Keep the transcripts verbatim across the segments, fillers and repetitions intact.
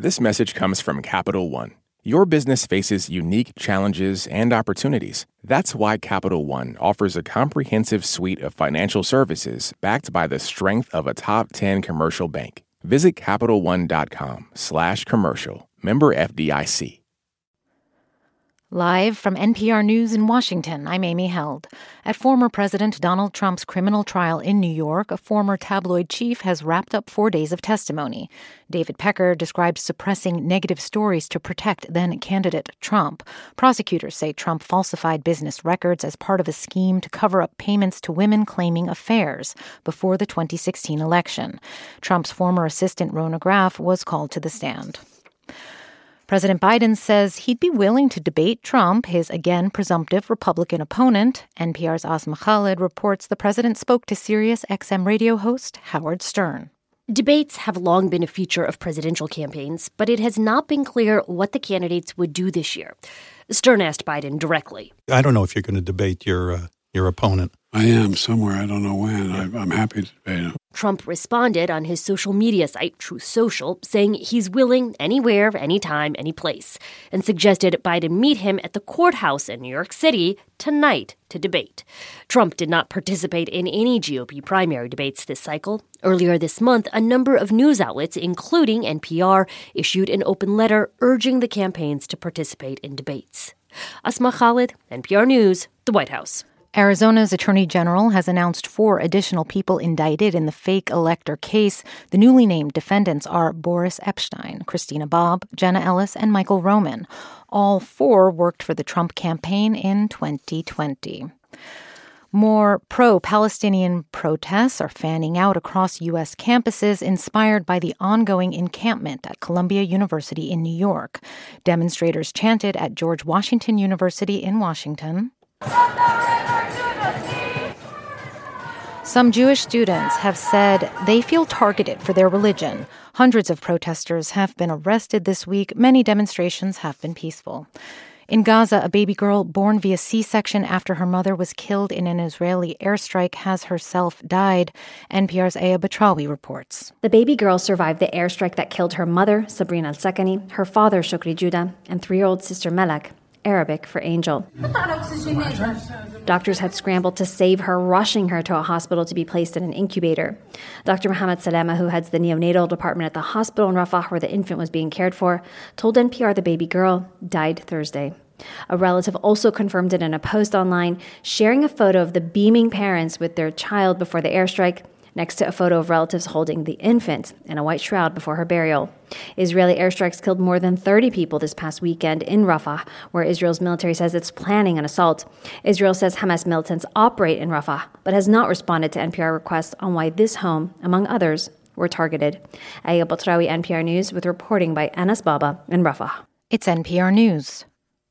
This message comes from Capital One. Your business faces unique challenges and opportunities. That's why Capital One offers a comprehensive suite of financial services backed by the strength of a top ten commercial bank. Visit CapitalOne.com slash commercial. Member F D I C. Live from N P R News in Washington, I'm Amy Held. At former President Donald Trump's criminal trial in New York, a former tabloid chief has wrapped up four days of testimony. David Pecker described suppressing negative stories to protect then-candidate Trump. Prosecutors say Trump falsified business records as part of a scheme to cover up payments to women claiming affairs before the twenty sixteen election. Trump's former assistant, Rona Graff, was called to the stand. President Biden says he'd be willing to debate Trump, his again presumptive Republican opponent. N P R's Asma Khalid reports the president spoke to Sirius X M radio host Howard Stern. Debates have long been a feature of presidential campaigns, but it has not been clear what the candidates would do this year. Stern asked Biden directly. I don't know if you're going to debate your uh, your opponent. I am somewhere. I don't know when. I, I'm happy to debate him. Trump responded on his social media site, Truth Social, saying he's willing anywhere, anytime, any place, and suggested Biden meet him at the courthouse in New York City tonight to debate. Trump did not participate in any G O P primary debates this cycle. Earlier this month, a number of news outlets, including N P R, issued an open letter urging the campaigns to participate in debates. Asma Khalid, N P R News, the White House. Arizona's Attorney General has announced four additional people indicted in the fake elector case. The newly named defendants are Boris Epshteyn, Christina Bobb, Jenna Ellis, and Michael Roman. All four worked for the Trump campaign in twenty twenty. More pro-Palestinian protests are fanning out across U S campuses, inspired by the ongoing encampment at Columbia University in New York. Demonstrators chanted at George Washington University in Washington. Some Jewish students have said they feel targeted for their religion. Hundreds of protesters have been arrested this week. Many demonstrations have been peaceful. In Gaza, a baby girl born via C-section after her mother was killed in an Israeli airstrike has herself died. N P R's Aya Batrawi reports. The baby girl survived the airstrike that killed her mother, Sabrina al-Sakani, her father, Shukri Judah, and three-year-old sister Melek, Arabic for angel. Doctors had scrambled to save her, rushing her to a hospital to be placed in an incubator. Doctor Mohammed Salama, who heads the neonatal department at the hospital in Rafah where the infant was being cared for, told N P R the baby girl died Thursday. A relative also confirmed it in a post online, sharing a photo of the beaming parents with their child before the airstrike, next to a photo of relatives holding the infant in a white shroud before her burial. Israeli airstrikes killed more than thirty people this past weekend in Rafah, where Israel's military says it's planning an assault. Israel says Hamas militants operate in Rafah, but has not responded to N P R requests on why this home, among others, were targeted. Aya Batrawi, N P R News, with reporting by Anas Baba in Rafah. It's N P R News.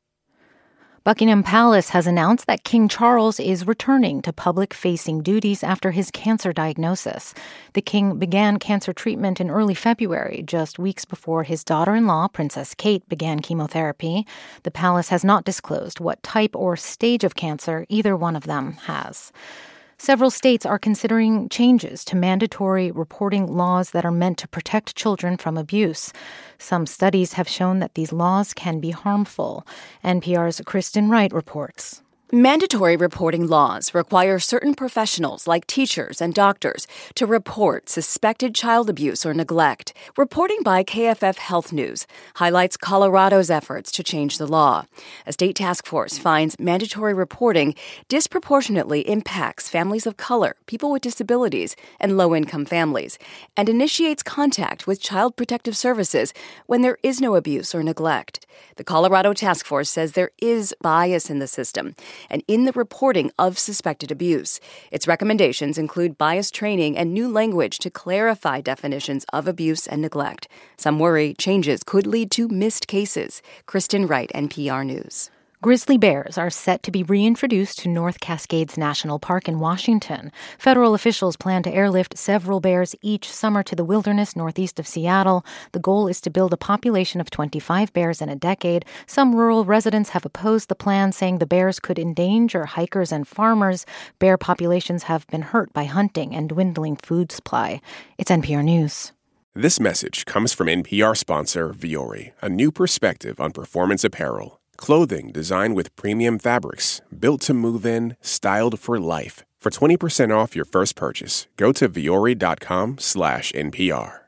Buckingham Palace has announced that King Charles is returning to public-facing duties after his cancer diagnosis. The king began cancer treatment in early February, just weeks before his daughter-in-law, Princess Kate, began chemotherapy. The palace has not disclosed what type or stage of cancer either one of them has. Several states are considering changes to mandatory reporting laws that are meant to protect children from abuse. Some studies have shown that these laws can be harmful. N P R's Kristen Wright reports. Mandatory reporting laws require certain professionals like teachers and doctors to report suspected child abuse or neglect. Reporting by K F F Health News highlights Colorado's efforts to change the law. A state task force finds mandatory reporting disproportionately impacts families of color, people with disabilities, and low-income families, and initiates contact with Child Protective Services when there is no abuse or neglect. The Colorado task force says there is bias in the system and in the reporting of suspected abuse. Its recommendations include bias training and new language to clarify definitions of abuse and neglect. Some worry changes could lead to missed cases. Kristen Wright, N P R News. Grizzly bears are set to be reintroduced to North Cascades National Park in Washington. Federal officials plan to airlift several bears each summer to the wilderness northeast of Seattle. The goal is to build a population of twenty-five bears in a decade. Some rural residents have opposed the plan, saying the bears could endanger hikers and farmers. Bear populations have been hurt by hunting and dwindling food supply. It's N P R News. This message comes from N P R sponsor Vuori, a new perspective on performance apparel. Clothing designed with premium fabrics, built to move in, styled for life. For twenty percent off your first purchase, go to vuori.com slash NPR.